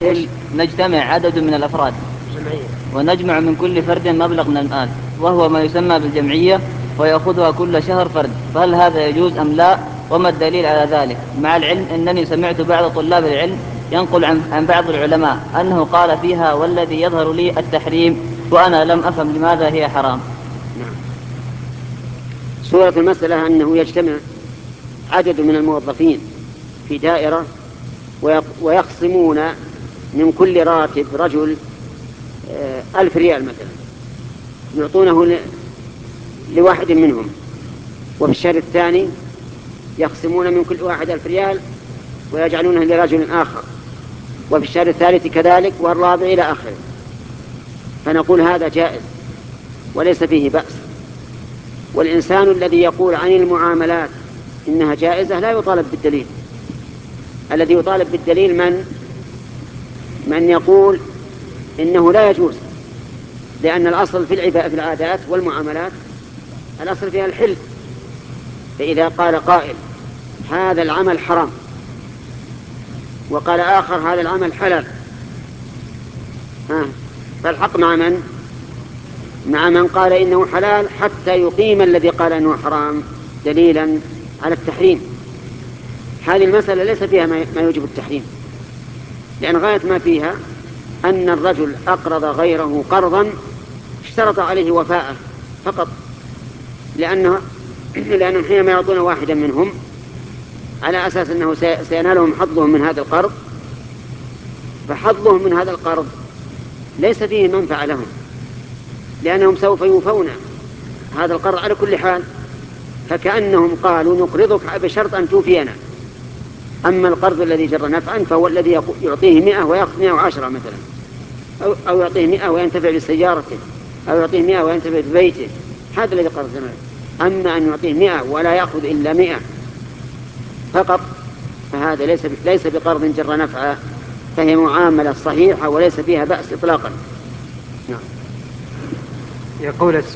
نجتمع عدد من الأفراد ونجمع من كل فرد مبلغ من المال، وهو ما يسمى بالجمعية، ويأخذها كل شهر فرد، فهل هذا يجوز أم لا؟ وما الدليل على ذلك؟ مع العلم أنني سمعت بعض طلاب العلم ينقل عن بعض العلماء أنه قال فيها والذي يظهر لي التحريم، وأنا لم أفهم لماذا هي حرام. نعم. صورة المسألة أنه يجتمع عدد من الموظفين في دائرة ويقسمون من كل راتب رجل 1000 ريال مثلا، يعطونه لواحد منهم، وفي الشهر الثاني يقسمون من كل واحد 1000 ريال ويجعلونه لرجل آخر، وفي الشهر الثالث كذلك، والرابع إلى آخره. فنقول هذا جائز وليس فيه بأس. والإنسان الذي يقول عن المعاملات إنها جائزة لا يطالب بالدليل. الذي يطالب بالدليل من يقول إنه لا يجوز، لأن الأصل في العادات والمعاملات الأصل فيها الحل. فإذا قال قائل هذا العمل حرام، وقال آخر هذا العمل حلال، فالحق مع من؟ مع من قال إنه حلال حتى يقيم الذي قال إنه حرام دليلا على التحريم. هذه المسألة ليس فيها ما يوجب التحريم، لأن غاية ما فيها أن الرجل أقرض غيره قرضا اشترط عليه وفاءه فقط، لأنهم حينما يعطون واحدا منهم على أساس أنه سينالهم حظهم من هذا القرض، فحظهم من هذا القرض ليس فيه منفعة لهم، لأنهم سوف يوفون هذا القرض على كل حال، فكأنهم قالوا نقرضك بشرط أن توفينا. أما القرض الذي جر نفعا فهو الذي يعطيه 100 ويأخذ 110 مثلا، أو يعطيه 100 وينتفع بسيارته، أو يعطيه 100 وينتفع ببيته، هذا الذي قرض زمان. أما أن يعطيه 100 ولا يأخذ إلا 100 فقط، فهذا ليس بقرض جر نفعا، فهي معاملة صحيحة وليس فيها بأس إطلاقا. يقول